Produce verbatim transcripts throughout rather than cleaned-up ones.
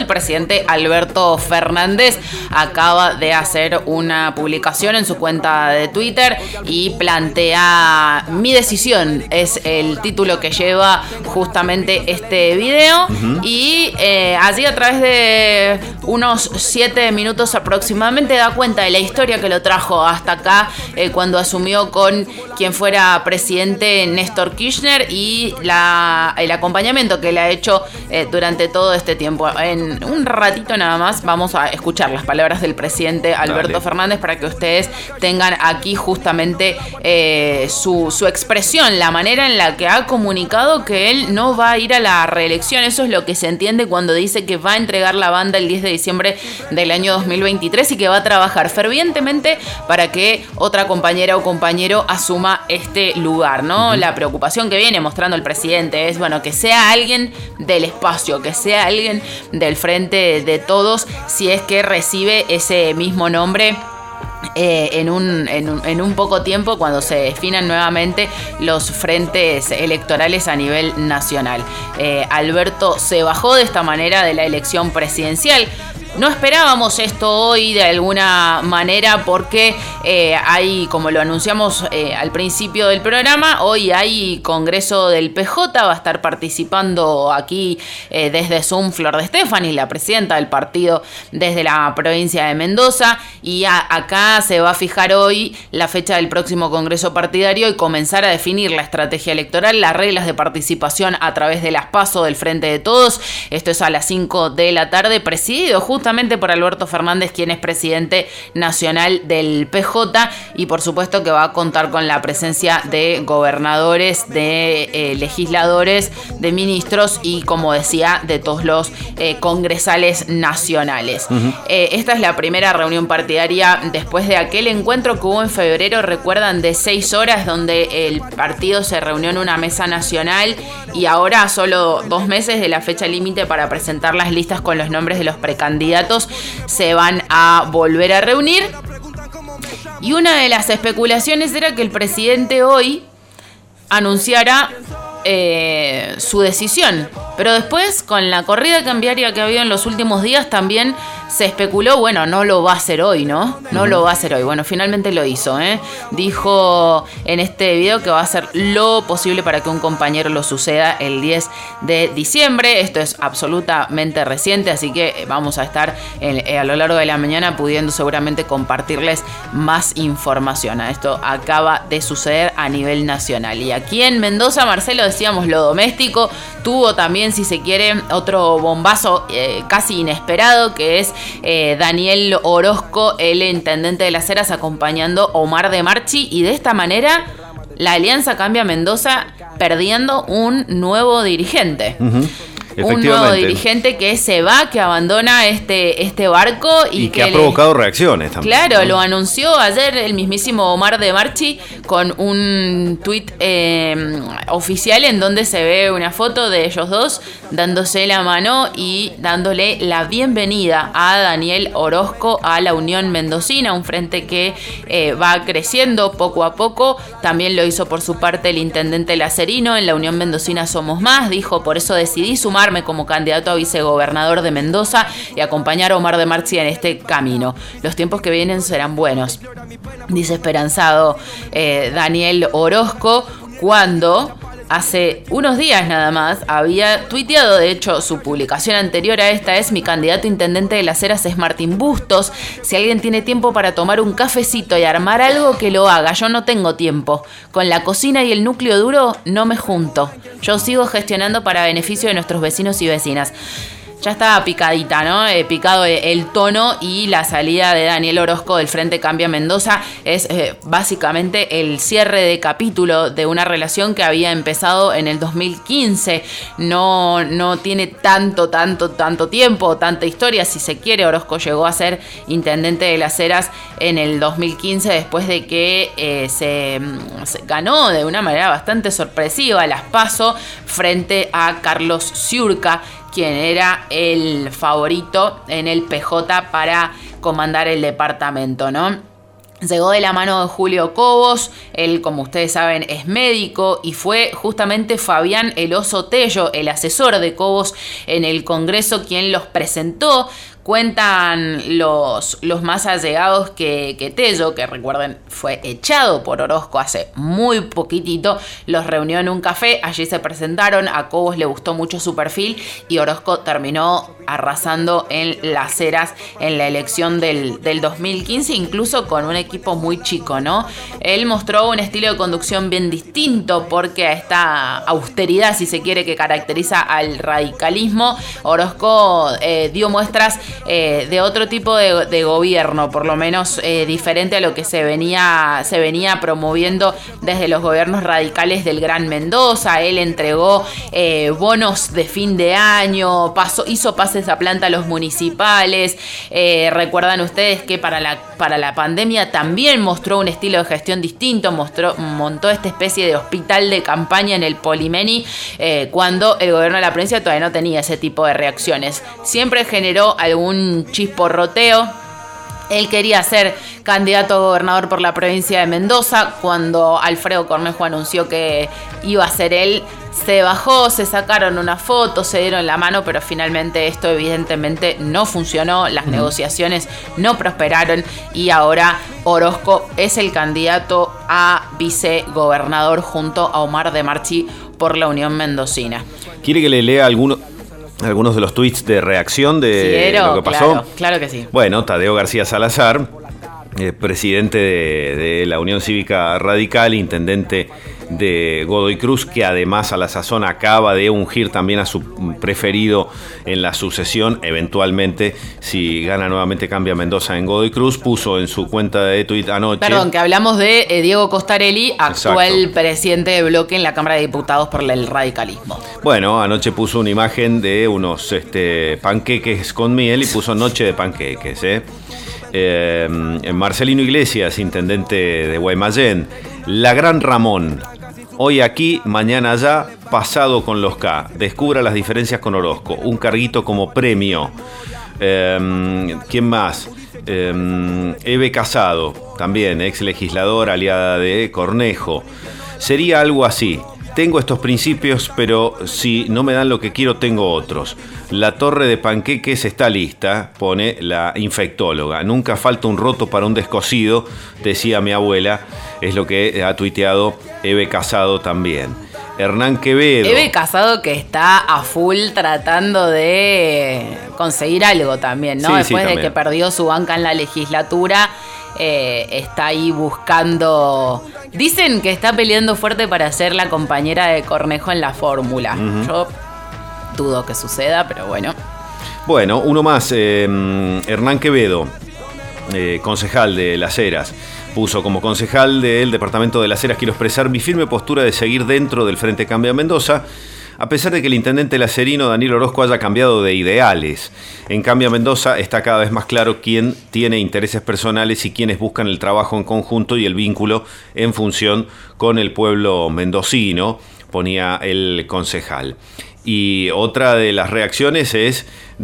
el presidente Alberto Fernández acaba de hacer una publicación en su cuenta de Twitter y plantea: mi decisión es el título que lleva justamente este video. Uh-huh. Y eh, allí, a través de unos siete minutos aproximadamente, da cuenta de la historia que lo trajo hasta acá, eh, cuando asumió con quien fuera presidente Néstor Kirchner, y la, el acompañamiento que le ha hecho eh, durante todo este tiempo. En un ratito nada más vamos a escuchar las palabras del presidente Alberto Dale. Fernández para que ustedes tengan aquí justamente eh, su, su expresión, la manera en la que ha comunicado que él no va a ir a la reelección. Eso es lo que se entiende cuando dice que va a entregar la banda el diez de diciembre del año dos mil veintitrés y que va a trabajar fervientemente para que otra compañera o compañero asuma este lugar, ¿no? Uh-huh. La preocupación que viene mostrando el presidente es, bueno, que sea alguien del espacio, que sea alguien del frente de todos, si es que recibe ese mismo nombre Eh, en, un, en, un, en un poco tiempo, cuando se definan nuevamente los frentes electorales a nivel nacional. Eh, Alberto se bajó de esta manera de la elección presidencial. No esperábamos esto hoy de alguna manera porque eh, hay, como lo anunciamos eh, al principio del programa, hoy hay Congreso del P J, va a estar participando aquí eh, desde Zoom Flor de Stefani, la presidenta del partido desde la provincia de Mendoza, y a, acá se va a fijar hoy la fecha del próximo Congreso partidario y comenzar a definir la estrategia electoral, las reglas de participación a través de las PASO del Frente de Todos. Esto es a las cinco de la tarde, presidido justamente por Alberto Fernández, quien es presidente nacional del P J, y por supuesto que va a contar con la presencia de gobernadores, de eh, legisladores, de ministros y, como decía, de todos los eh, congresales nacionales. Uh-huh. Eh, esta es la primera reunión partidaria después de aquel encuentro que hubo en febrero, recuerdan, de seis horas, donde el partido se reunió en una mesa nacional, y ahora, a solo dos meses de la fecha límite para presentar las listas con los nombres de los precandidatos, se van a volver a reunir. Y una de las especulaciones era que el presidente hoy anunciara eh, su decisión, pero después, con la corrida cambiaria que ha habido en los últimos días, también se especuló, bueno, no lo va a hacer hoy, ¿no? No uh-huh. lo va a hacer hoy. Bueno, finalmente lo hizo, ¿eh? Dijo en este video que va a hacer lo posible para que un compañero lo suceda el diez de diciembre. Esto es absolutamente reciente, así que vamos a estar en, a lo largo de la mañana pudiendo seguramente compartirles más información. Esto acaba de suceder a nivel nacional. Y aquí en Mendoza, Marcelo, decíamos, lo doméstico tuvo también, si se quiere, otro bombazo eh, casi inesperado, que es Eh, Daniel Orozco, el intendente de Las Heras, acompañando a Omar de Marchi, y de esta manera la Alianza Cambia Mendoza perdiendo un nuevo dirigente. Uh-huh. Un nuevo dirigente que se va, que abandona este, este barco y, y que, que ha le, provocado reacciones también. Claro, ¿no? Lo anunció ayer el mismísimo Omar de Marchi con un tuit eh, oficial en donde se ve una foto de ellos dos dándose la mano y dándole la bienvenida a Daniel Orozco a la Unión Mendocina, un frente que eh, va creciendo poco a poco. También lo hizo por su parte el intendente Lacerino. En la Unión Mendocina somos más, dijo, por eso decidí sumar como candidato a vicegobernador de Mendoza y acompañar a Omar de Marchi en este camino. Los tiempos que vienen serán buenos, dice esperanzado eh, Daniel Orozco, cuando hace unos días nada más había tuiteado, de hecho su publicación anterior a esta es: mi candidato intendente de Las Heras es Martín Bustos, si alguien tiene tiempo para tomar un cafecito y armar algo, que lo haga, yo no tengo tiempo, con la cocina y el núcleo duro no me junto, yo sigo gestionando para beneficio de nuestros vecinos y vecinas. Ya estaba picadita, ¿no? Eh, picado el tono, y la salida de Daniel Orozco del Frente Cambia Mendoza es eh, básicamente el cierre de capítulo de una relación que había empezado en el dos mil quince. No, no tiene tanto, tanto, tanto tiempo, tanta historia, si se quiere. Orozco llegó a ser intendente de Las Heras en el dos mil quince, después de que eh, se, se ganó de una manera bastante sorpresiva las PASO frente a Carlos Ciurca, quien era el favorito en el P J para comandar el departamento, ¿no? Llegó de la mano de Julio Cobos, él, como ustedes saben, es médico, y fue justamente Fabián El Oso Tello, el asesor de Cobos en el Congreso, quien los presentó. Cuentan los, los más allegados que, que Tello, que recuerden fue echado por Orozco hace muy poquitito, los reunió en un café, allí se presentaron, a Cobos le gustó mucho su perfil y Orozco terminó arrasando en Las Heras en la elección del, del dos mil quince, incluso con un equipo muy chico, ¿no? Él mostró un estilo de conducción bien distinto, porque a esta austeridad, si se quiere, que caracteriza al radicalismo, Orozco eh, dio muestras Eh, de otro tipo de, de gobierno, por lo menos eh, diferente a lo que se venía, se venía promoviendo desde los gobiernos radicales del Gran Mendoza. Él entregó eh, bonos de fin de año, pasó, hizo pases a planta a los municipales. Eh, recuerdan ustedes que para la, para la pandemia también mostró un estilo de gestión distinto, mostró, montó esta especie de hospital de campaña en el Polimeni, eh, cuando el gobierno de la provincia todavía no tenía ese tipo de reacciones. Siempre generó algún un chisporroteo. Él quería ser candidato a gobernador por la provincia de Mendoza. Cuando Alfredo Cornejo anunció que iba a ser él, se bajó, se sacaron una foto, se dieron la mano, pero finalmente esto evidentemente no funcionó, las mm. negociaciones no prosperaron y ahora Orozco es el candidato a vicegobernador junto a Omar de Marchi por la Unión Mendocina. ¿Quiere que le lea alguno? Algunos de los tweets de reacción de Quiero, lo que pasó. Claro, claro que sí. Bueno, Tadeo García Salazar, eh, presidente de, de la Unión Cívica Radical, intendente de Godoy Cruz, que además a la sazón acaba de ungir también a su preferido en la sucesión, eventualmente, si gana nuevamente Cambia Mendoza en Godoy Cruz, puso en su cuenta de tuit anoche... Perdón, que hablamos de eh, Diego Costarelli, actual Exacto. presidente de bloque en la Cámara de Diputados por el radicalismo. Bueno, anoche puso una imagen de unos este, panqueques con miel y puso noche de panqueques, ¿eh? Eh, Marcelino Iglesias, intendente de Guaymallén, la Gran Ramón, hoy aquí, mañana allá, pasado con los K, descubra las diferencias con Orozco, un carguito como premio. Eh, ¿Quién más? Eh, Eve Casado, también ex legislador, aliada de Cornejo. Sería algo así: tengo estos principios, pero si no me dan lo que quiero, tengo otros. La torre de panqueques está lista, pone la infectóloga. Nunca falta un roto para un descosido, decía mi abuela. Es lo que ha tuiteado Eve Casado también. Hernán Quevedo. Eve Casado, que está a full tratando de conseguir algo también, ¿no? Sí, Después sí, de que perdió su banca en la legislatura, eh, está ahí buscando... Dicen que está peleando fuerte para ser la compañera de Cornejo en la fórmula. Uh-huh. Yo dudo que suceda, pero bueno. Bueno, uno más. Eh, Hernán Quevedo, eh, concejal de Las Heras. Puso: como concejal del departamento de Las Heras, quiero expresar mi firme postura de seguir dentro del Frente Cambia Mendoza, a pesar de que el intendente lacerino Daniel Orozco haya cambiado de ideales. En Cambia Mendoza está cada vez más claro quién tiene intereses personales y quiénes buscan el trabajo en conjunto y el vínculo en función con el pueblo mendocino, ponía el concejal. Y otra de las reacciones es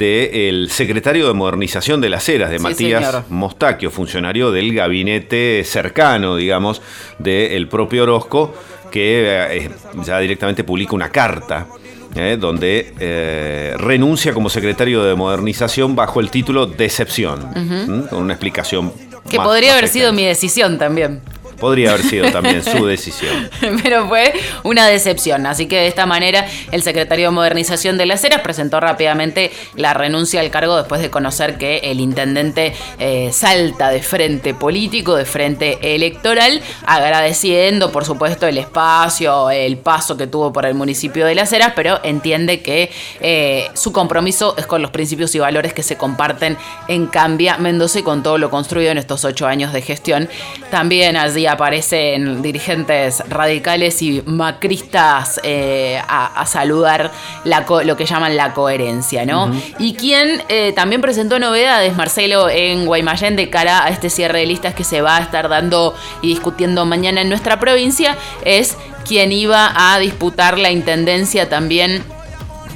del secretario de Modernización de Las Heras, de sí, Matías señor. Mostaquio, funcionario del gabinete cercano, digamos, del propio Orozco, que eh, ya directamente publica una carta eh, donde eh, renuncia como secretario de Modernización bajo el título Decepción, uh-huh. con una explicación que más, podría más haber extensa. Sido mi decisión también. Podría haber sido también su decisión. Pero fue una decepción. Así que de esta manera el secretario de Modernización de Las Heras presentó rápidamente la renuncia al cargo después de conocer que el intendente eh, salta de frente político, de frente electoral, agradeciendo por supuesto el espacio, el paso que tuvo por el municipio de Las Heras, pero entiende que eh, su compromiso es con los principios y valores que se comparten en Cambia Mendoza y con todo lo construido en estos ocho años de gestión. También allí aparecen dirigentes radicales y macristas eh, a, a saludar la co- lo que llaman la coherencia, ¿no? Uh-huh. Y quien eh, también presentó novedades, Marcelo, en Guaymallén de cara a este cierre de listas que se va a estar dando y discutiendo mañana en nuestra provincia, es quien iba a disputar la intendencia también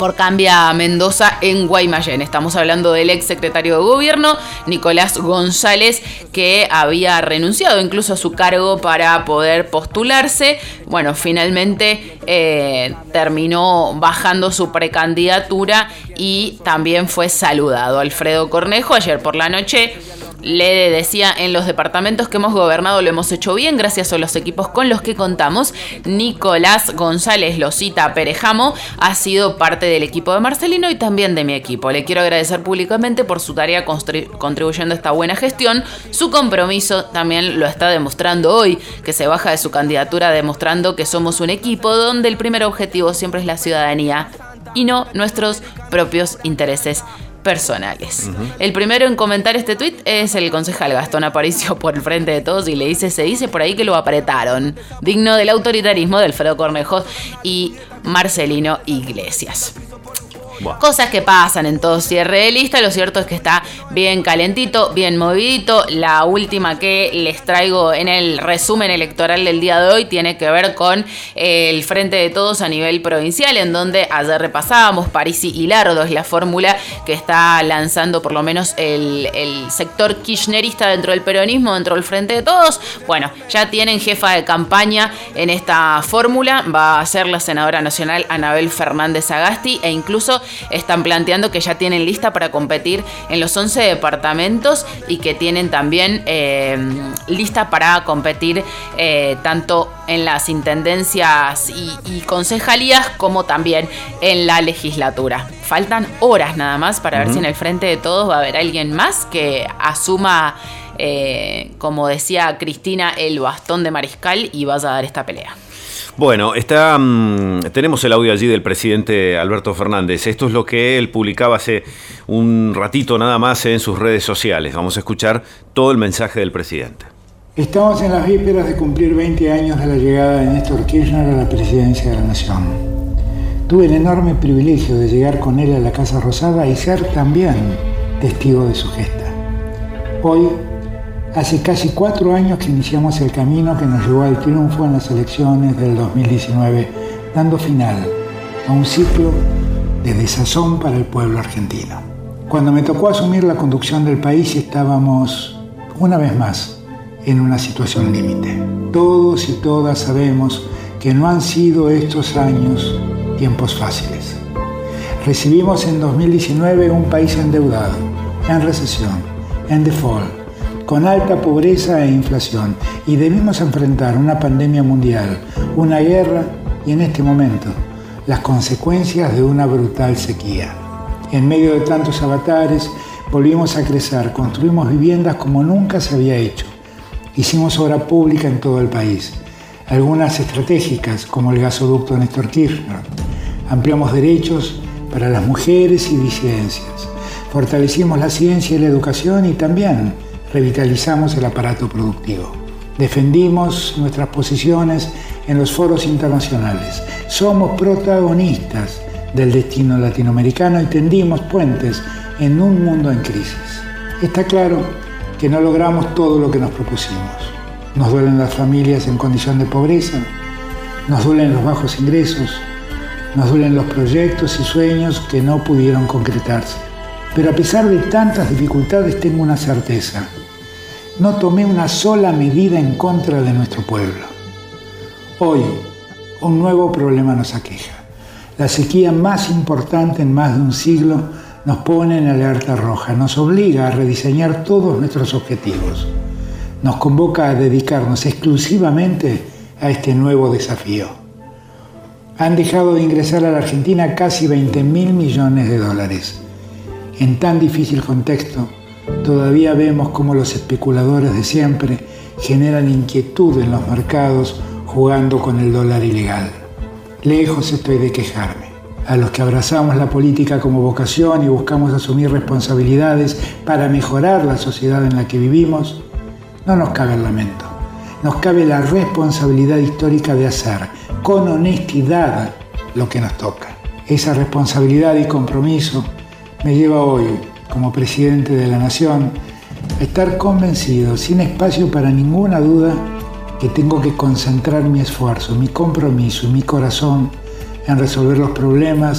por Cambia Mendoza en Guaymallén. Estamos hablando del ex secretario de gobierno, Nicolás González, que había renunciado incluso a su cargo para poder postularse. Bueno, finalmente eh, terminó bajando su precandidatura y también fue saludado. Alfredo Cornejo ayer por la noche le decía: en los departamentos que hemos gobernado lo hemos hecho bien gracias a los equipos con los que contamos. Nicolás González, lo cita Perejamo, ha sido parte del equipo de Marcelino y también de mi equipo. Le quiero agradecer públicamente por su tarea contribuyendo a esta buena gestión. Su compromiso también lo está demostrando hoy, que se baja de su candidatura, demostrando que somos un equipo donde el primer objetivo siempre es la ciudadanía y no nuestros propios intereses personales. Uh-huh. El primero en comentar este tuit es el concejal Gastón Aparicio por el Frente de Todos y le dice: se dice por ahí que lo apretaron, digno del autoritarismo de Alfredo Cornejo y Marcelino Iglesias. Wow. Cosas que pasan en todo cierre de lista. Lo cierto es que está bien calentito, bien movidito. La última que les traigo en el resumen electoral del día de hoy tiene que ver con el Frente de Todos a nivel provincial, en donde ayer repasábamos Parisi y Lardo, es la fórmula que está lanzando por lo menos el, el sector kirchnerista dentro del peronismo, dentro del Frente de Todos. Bueno, ya tienen jefa de campaña en esta fórmula, va a ser la senadora nacional Anabel Fernández Agasti, e incluso están planteando que ya tienen lista para competir en los once departamentos y que tienen también eh, lista para competir eh, tanto en las intendencias y, y concejalías como también en la legislatura. Faltan horas nada más para uh-huh. ver si en el Frente de Todos va a haber alguien más que asuma, eh, como decía Cristina, el bastón de mariscal y vaya a dar esta pelea. Bueno, está, um, tenemos el audio allí del presidente Alberto Fernández. Esto es lo que él publicaba hace un ratito nada más en sus redes sociales. Vamos a escuchar todo el mensaje del presidente. Estamos en las vísperas de cumplir veinte años de la llegada de Néstor Kirchner a la presidencia de la Nación. Tuve el enorme privilegio de llegar con él a la Casa Rosada y ser también testigo de su gesta. Hoy, hace casi cuatro años que iniciamos el camino que nos llevó al triunfo en las elecciones del dos mil diecinueve, dando final a un ciclo de desazón para el pueblo argentino. Cuando me tocó asumir la conducción del país, estábamos, una vez más, en una situación límite. Todos y todas sabemos que no han sido estos años tiempos fáciles. Recibimos en dos mil diecinueve un país endeudado, en recesión, en default, con alta pobreza e inflación, y debimos enfrentar una pandemia mundial, una guerra y, en este momento, las consecuencias de una brutal sequía. En medio de tantos avatares, volvimos a crecer, construimos viviendas como nunca se había hecho, hicimos obra pública en todo el país, algunas estratégicas como el gasoducto Néstor Kirchner, ampliamos derechos para las mujeres y disidencias, fortalecimos la ciencia y la educación y también revitalizamos el aparato productivo. Defendimos nuestras posiciones en los foros internacionales. Somos protagonistas del destino latinoamericano y tendimos puentes en un mundo en crisis. Está claro que no logramos todo lo que nos propusimos. Nos duelen las familias en condición de pobreza, nos duelen los bajos ingresos, nos duelen los proyectos y sueños que no pudieron concretarse. Pero a pesar de tantas dificultades, tengo una certeza. No tomé una sola medida en contra de nuestro pueblo. Hoy, un nuevo problema nos aqueja. La sequía más importante en más de un siglo nos pone en alerta roja, nos obliga a rediseñar todos nuestros objetivos. Nos convoca a dedicarnos exclusivamente a este nuevo desafío. Han dejado de ingresar a la Argentina casi veinte mil millones de dólares. En tan difícil contexto, todavía vemos cómo los especuladores de siempre generan inquietud en los mercados jugando con el dólar ilegal. Lejos estoy de quejarme. A los que abrazamos la política como vocación y buscamos asumir responsabilidades para mejorar la sociedad en la que vivimos, no nos cabe el lamento. Nos cabe la responsabilidad histórica de hacer con honestidad lo que nos toca. Esa responsabilidad y compromiso me lleva hoy, como presidente de la Nación, a estar convencido, sin espacio para ninguna duda, que tengo que concentrar mi esfuerzo, mi compromiso y mi corazón en resolver los problemas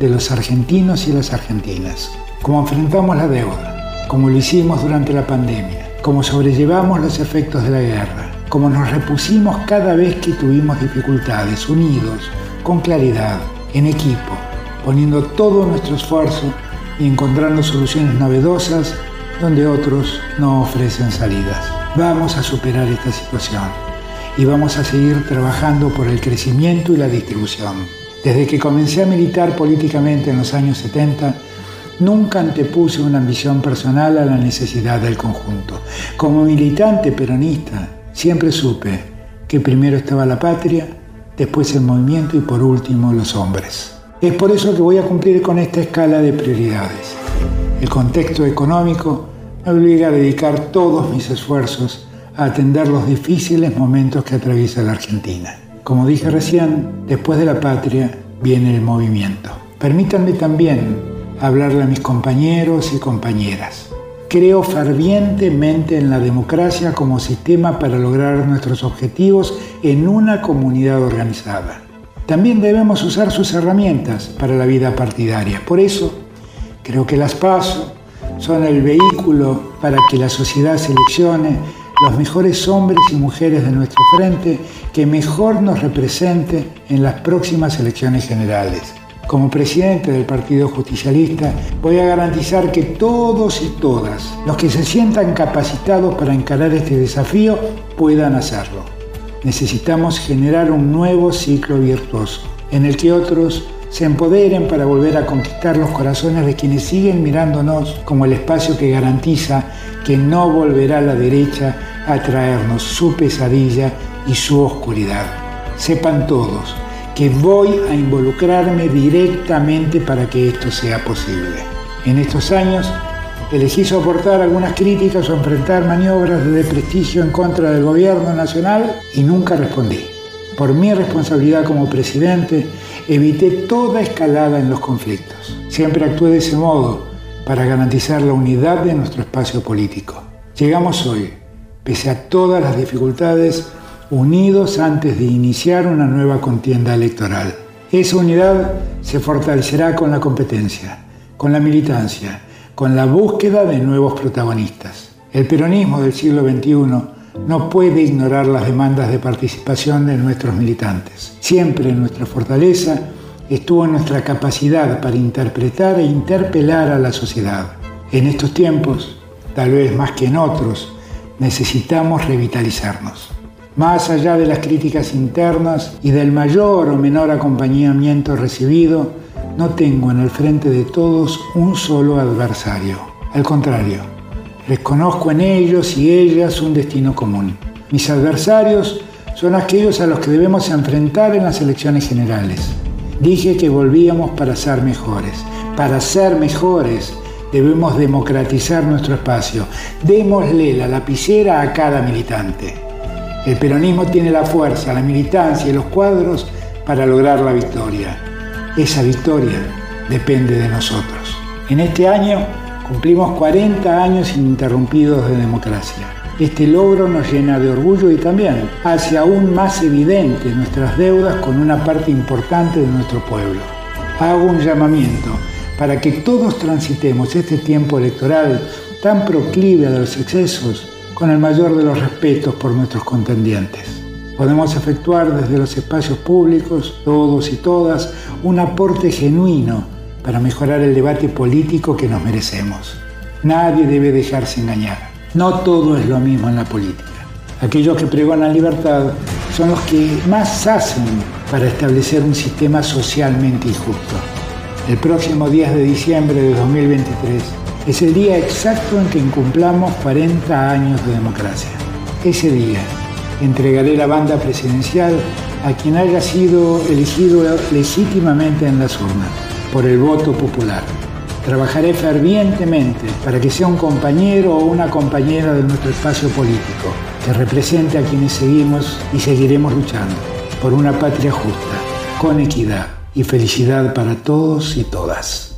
de los argentinos y las argentinas. Cómo enfrentamos la deuda, cómo lo hicimos durante la pandemia, cómo sobrellevamos los efectos de la guerra, cómo nos repusimos cada vez que tuvimos dificultades, unidos, con claridad, en equipo, poniendo todo nuestro esfuerzo y encontrando soluciones novedosas donde otros no ofrecen salidas. Vamos a superar esta situación y vamos a seguir trabajando por el crecimiento y la distribución. Desde que comencé a militar políticamente en los años setenta, nunca antepuse una ambición personal a la necesidad del conjunto. Como militante peronista, siempre supe que primero estaba la patria, después el movimiento y por último los hombres. Es por eso que voy a cumplir con esta escala de prioridades. El contexto económico me obliga a dedicar todos mis esfuerzos a atender los difíciles momentos que atraviesa la Argentina. Como dije recién, después de la patria viene el movimiento. Permítanme también hablarle a mis compañeros y compañeras. Creo fervientemente en la democracia como sistema para lograr nuestros objetivos en una comunidad organizada. También debemos usar sus herramientas para la vida partidaria. Por eso, creo que las PASO son el vehículo para que la sociedad seleccione los mejores hombres y mujeres de nuestro frente que mejor nos represente en las próximas elecciones generales. Como presidente del Partido Justicialista, voy a garantizar que todos y todas los que se sientan capacitados para encarar este desafío puedan hacerlo. Necesitamos generar un nuevo ciclo virtuoso, en el que otros se empoderen para volver a conquistar los corazones de quienes siguen mirándonos como el espacio que garantiza que no volverá la derecha a traernos su pesadilla y su oscuridad. Sepan todos que voy a involucrarme directamente para que esto sea posible. En estos años elegí soportar algunas críticas o enfrentar maniobras de desprestigio en contra del gobierno nacional y nunca respondí. Por mi responsabilidad como presidente, evité toda escalada en los conflictos. Siempre actué de ese modo para garantizar la unidad de nuestro espacio político. Llegamos hoy, pese a todas las dificultades, unidos antes de iniciar una nueva contienda electoral. Esa unidad se fortalecerá con la competencia, con la militancia, con la búsqueda de nuevos protagonistas. El peronismo del siglo veintiuno no puede ignorar las demandas de participación de nuestros militantes. Siempre nuestra fortaleza estuvo en nuestra capacidad para interpretar e interpelar a la sociedad. En estos tiempos, tal vez más que en otros, necesitamos revitalizarnos. Más allá de las críticas internas y del mayor o menor acompañamiento recibido, no tengo en el frente de todos un solo adversario. Al contrario, reconozco en ellos y ellas un destino común. Mis adversarios son aquellos a los que debemos enfrentar en las elecciones generales. Dije que volvíamos para ser mejores. Para ser mejores debemos democratizar nuestro espacio. Démosle la lapicera a cada militante. El peronismo tiene la fuerza, la militancia y los cuadros para lograr la victoria. Esa victoria depende de nosotros. En este año cumplimos cuarenta años ininterrumpidos de democracia. Este logro nos llena de orgullo y también hace aún más evidente nuestras deudas con una parte importante de nuestro pueblo. Hago un llamamiento para que todos transitemos este tiempo electoral tan proclive a los excesos con el mayor de los respetos por nuestros contendientes. Podemos efectuar desde los espacios públicos, todos y todas, un aporte genuino para mejorar el debate político que nos merecemos. Nadie debe dejarse engañar. No todo es lo mismo en la política. Aquellos que pregonan libertad son los que más hacen para establecer un sistema socialmente injusto. El próximo diez de diciembre de dos mil veintitrés es el día exacto en que incumplamos cuarenta años de democracia. Ese día entregaré la banda presidencial a quien haya sido elegido legítimamente en las urnas, por el voto popular. Trabajaré fervientemente para que sea un compañero o una compañera de nuestro espacio político, que represente a quienes seguimos y seguiremos luchando por una patria justa, con equidad y felicidad para todos y todas.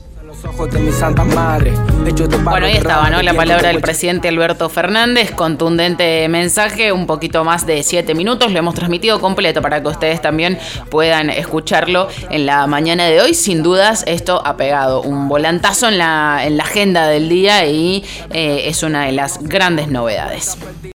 Bueno, ahí estaba, ¿no? La palabra del presidente Alberto Fernández, contundente mensaje, un poquito más de siete minutos, lo hemos transmitido completo para que ustedes también puedan escucharlo en la mañana de hoy. Sin dudas, esto ha pegado un volantazo en la, en la agenda del día y eh, es una de las grandes novedades.